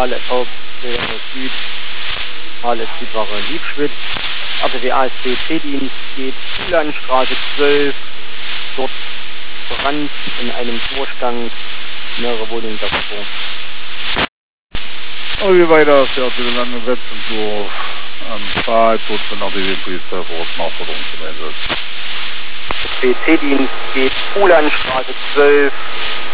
HLF Süd, HLF Südwache Liebschwitz. RTW ASB-C-Dienst geht Kuhlandstraße 12, dort Brand in einem Durchgang, mehrere Wohnungen davor. Und weiter fährt wieder lange Wetzendorf am Fahrtplatz von RTW Polizei vor Ort Nachforderung zum Einsatz. ASB-C-Dienst geht Kuhlandstraße 12,